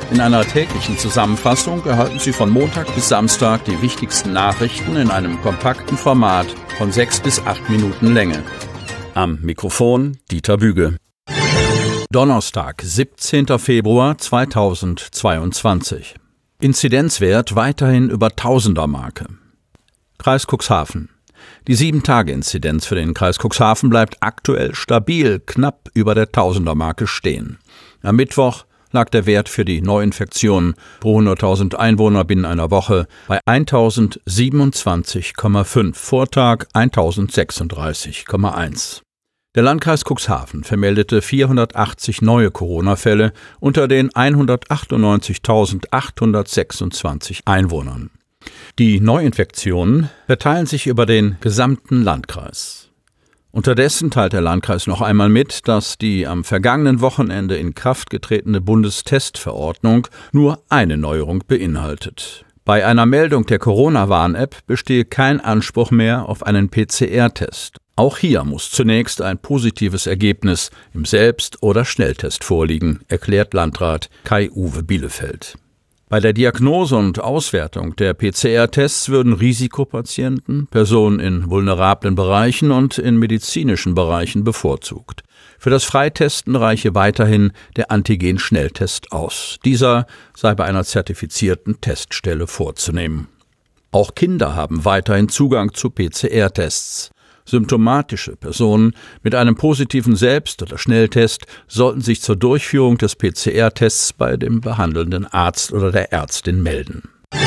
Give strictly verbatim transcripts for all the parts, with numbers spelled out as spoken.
In einer täglichen Zusammenfassung erhalten Sie von Montag bis Samstag die wichtigsten Nachrichten in einem kompakten Format von sechs bis acht Minuten Länge. Am Mikrofon Dieter Büge. Donnerstag, siebzehnter Februar zweitausendzweiundzwanzig. Inzidenzwert weiterhin über Tausender-Marke. Kreis Cuxhaven. Die sieben Tage Inzidenz für den Kreis Cuxhaven bleibt aktuell stabil knapp über der Tausender-Marke stehen. Am Mittwoch lag der Wert für die Neuinfektionen pro hunderttausend Einwohner binnen einer Woche bei eintausendsiebenundzwanzig Komma fünf, Vortag eintausendsechsunddreißig Komma eins. Der Landkreis Cuxhaven vermeldete vierhundertachtzig neue Corona-Fälle unter den hundertachtundneunzigtausendachthundertsechsundzwanzig Einwohnern. Die Neuinfektionen verteilen sich über den gesamten Landkreis. Unterdessen teilt der Landkreis noch einmal mit, dass die am vergangenen Wochenende in Kraft getretene Bundestestverordnung nur eine Neuerung beinhaltet. Bei einer Meldung der Corona-Warn-App bestehe kein Anspruch mehr auf einen P C R-Test. Auch hier muss zunächst ein positives Ergebnis im Selbst- oder Schnelltest vorliegen, erklärt Landrat Kai-Uwe Bielefeld. Bei der Diagnose und Auswertung der P C R-Tests würden Risikopatienten, Personen in vulnerablen Bereichen und in medizinischen Bereichen bevorzugt. Für das Freitesten reiche weiterhin der Antigen-Schnelltest aus. Dieser sei bei einer zertifizierten Teststelle vorzunehmen. Auch Kinder haben weiterhin Zugang zu P C R-Tests. Symptomatische Personen mit einem positiven Selbst- oder Schnelltest sollten sich zur Durchführung des P C R-Tests bei dem behandelnden Arzt oder der Ärztin melden.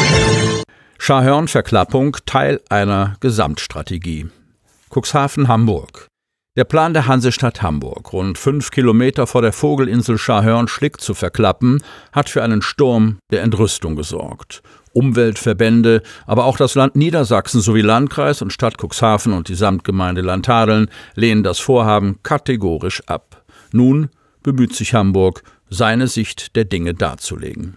Scharhörn-Verklappung Teil einer Gesamtstrategie. Cuxhaven, Hamburg. Der Plan der Hansestadt Hamburg, rund fünf Kilometer vor der Vogelinsel Scharhörn-Schlick zu verklappen, hat für einen Sturm der Entrüstung gesorgt. Umweltverbände, aber auch das Land Niedersachsen sowie Landkreis und Stadt Cuxhaven und die Samtgemeinde Landhadeln lehnen das Vorhaben kategorisch ab. Nun bemüht sich Hamburg, seine Sicht der Dinge darzulegen.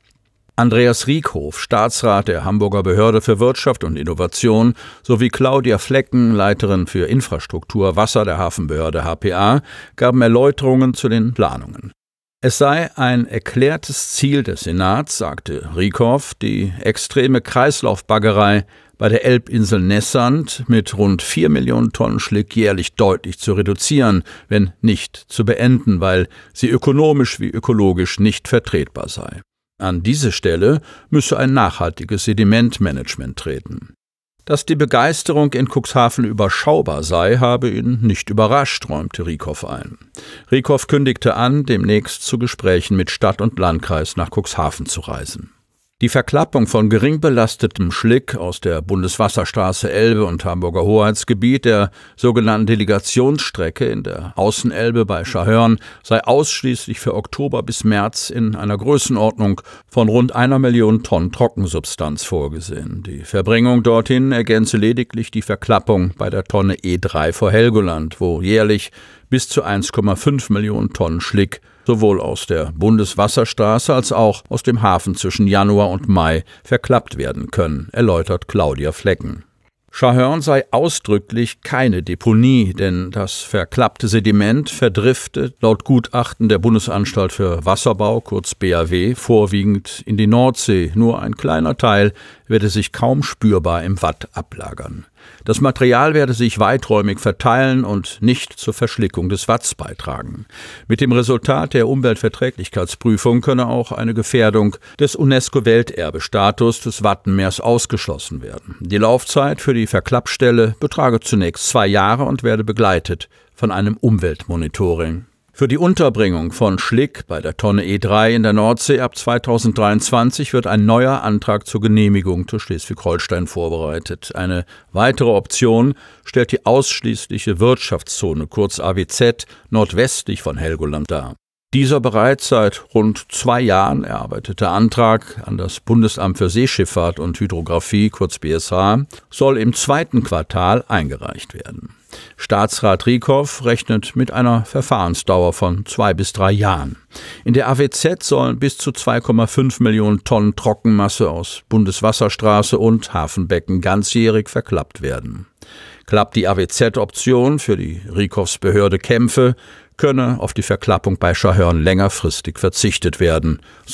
Andreas Riekhof, Staatsrat der Hamburger Behörde für Wirtschaft und Innovation, sowie Claudia Flecken, Leiterin für Infrastruktur Wasser der Hafenbehörde H P A, gaben Erläuterungen zu den Planungen. Es sei ein erklärtes Ziel des Senats, sagte Riekhof, die extreme Kreislaufbaggerei bei der Elbinsel Nessand mit rund vier Millionen Tonnen Schlick jährlich deutlich zu reduzieren, wenn nicht zu beenden, weil sie ökonomisch wie ökologisch nicht vertretbar sei. An diese Stelle müsse ein nachhaltiges Sedimentmanagement treten. Dass die Begeisterung in Cuxhaven überschaubar sei, habe ihn nicht überrascht, räumte Riekhof ein. Riekhof kündigte an, demnächst zu Gesprächen mit Stadt und Landkreis nach Cuxhaven zu reisen. Die Verklappung von gering belastetem Schlick aus der Bundeswasserstraße Elbe und Hamburger Hoheitsgebiet, der sogenannten Delegationsstrecke in der Außenelbe bei Scharhörn, sei ausschließlich für Oktober bis März in einer Größenordnung von rund einer Million Tonnen Trockensubstanz vorgesehen. Die Verbringung dorthin ergänze lediglich die Verklappung bei der Tonne E drei vor Helgoland, wo jährlich bis zu eins Komma fünf Millionen Tonnen Schlick sowohl aus der Bundeswasserstraße als auch aus dem Hafen zwischen Januar und Mai verklappt werden können, erläutert Claudia Flecken. Scharhörn sei ausdrücklich keine Deponie, denn das verklappte Sediment verdrifte laut Gutachten der Bundesanstalt für Wasserbau, kurz B A W, vorwiegend in die Nordsee. Nur ein kleiner Teil werde sich kaum spürbar im Watt ablagern. Das Material werde sich weiträumig verteilen und nicht zur Verschlickung des Watts beitragen. Mit dem Resultat der Umweltverträglichkeitsprüfung könne auch eine Gefährdung des UNESCO-Welterbestatus des Wattenmeers ausgeschlossen werden. Die Laufzeit für die Verklappstelle betrage zunächst zwei Jahre und werde begleitet von einem Umweltmonitoring. Für die Unterbringung von Schlick bei der Tonne E drei in der Nordsee ab zweitausenddreiundzwanzig wird ein neuer Antrag zur Genehmigung durch Schleswig-Holstein vorbereitet. Eine weitere Option stellt die ausschließliche Wirtschaftszone, kurz A W Z, nordwestlich von Helgoland dar. Dieser bereits seit rund zwei Jahren erarbeitete Antrag an das Bundesamt für Seeschifffahrt und Hydrographie, kurz B S H, soll im zweiten Quartal eingereicht werden. Staatsrat Riekhof rechnet mit einer Verfahrensdauer von zwei bis drei Jahren. In der A W Z sollen bis zu zwei Komma fünf Millionen Tonnen Trockenmasse aus Bundeswasserstraße und Hafenbecken ganzjährig verklappt werden. Klappt die A W Z-Option, für die Riekhoffs Behörde kämpfe, könne auf die Verklappung bei Scharhörn längerfristig verzichtet werden, so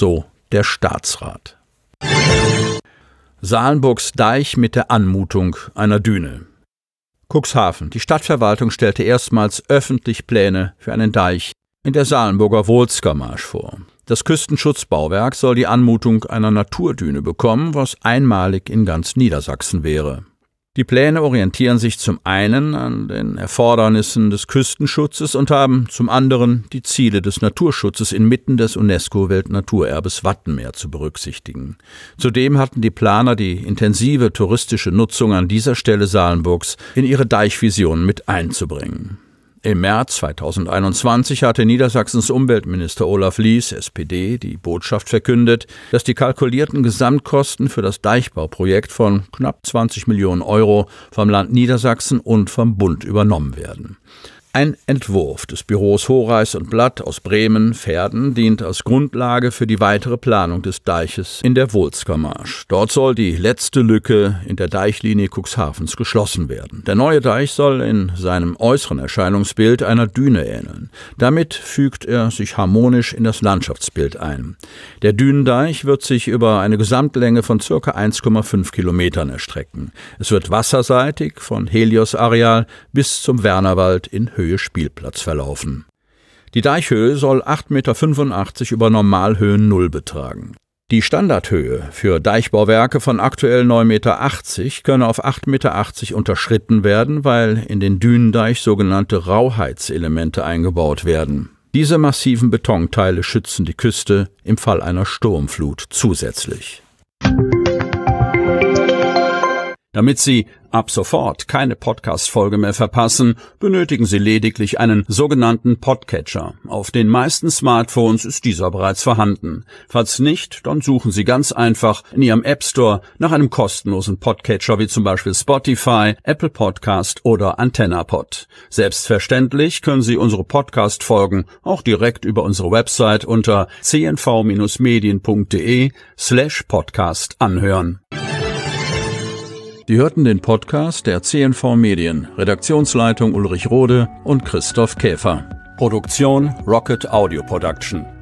der Staatsrat. Salenburgs Deich mit der Anmutung einer Düne. Cuxhaven. Die Stadtverwaltung stellte erstmals öffentlich Pläne für einen Deich in der Salenburger Wolzgermarsch vor. Das Küstenschutzbauwerk soll die Anmutung einer Naturdüne bekommen, was einmalig in ganz Niedersachsen wäre. Die Pläne orientieren sich zum einen an den Erfordernissen des Küstenschutzes und haben zum anderen die Ziele des Naturschutzes inmitten des UNESCO-Weltnaturerbes Wattenmeer zu berücksichtigen. Zudem hatten die Planer die intensive touristische Nutzung an dieser Stelle Salenburgs in ihre Deichvision mit einzubringen. Im März zweitausendeinundzwanzig hatte Niedersachsens Umweltminister Olaf Lies, S P D, die Botschaft verkündet, dass die kalkulierten Gesamtkosten für das Deichbauprojekt von knapp zwanzig Millionen Euro vom Land Niedersachsen und vom Bund übernommen werden. Ein Entwurf des Büros Horeis und Blatt aus Bremen, Verden, dient als Grundlage für die weitere Planung des Deiches in der Wolzgermarsch. Dort soll die letzte Lücke in der Deichlinie Cuxhavens geschlossen werden. Der neue Deich soll in seinem äußeren Erscheinungsbild einer Düne ähneln. Damit fügt er sich harmonisch in das Landschaftsbild ein. Der Dünendeich wird sich über eine Gesamtlänge von ca. eins Komma fünf Kilometern erstrecken. Es wird wasserseitig von Helios-Areal bis zum Wernerwald in Höhe Spielplatz verlaufen. Die Deichhöhe soll acht Komma fünfundachtzig Meter über Normalhöhen Null betragen. Die Standardhöhe für Deichbauwerke von aktuell neun Komma achtzig Meter könne auf acht Komma achtzig Meter unterschritten werden, weil in den Dünendeich sogenannte Rauheitselemente eingebaut werden. Diese massiven Betonteile schützen die Küste im Fall einer Sturmflut zusätzlich. Damit Sie ab sofort keine Podcast-Folge mehr verpassen, benötigen Sie lediglich einen sogenannten Podcatcher. Auf den meisten Smartphones ist dieser bereits vorhanden. Falls nicht, dann suchen Sie ganz einfach in Ihrem App Store nach einem kostenlosen Podcatcher wie zum Beispiel Spotify, Apple Podcast oder AntennaPod. Selbstverständlich können Sie unsere Podcast-Folgen auch direkt über unsere Website unter c n v medien punkt d e slash podcast anhören. Sie hörten den Podcast der C N V Medien, Redaktionsleitung Ulrich Rode und Christoph Käfer. Produktion Rocket Audio Production.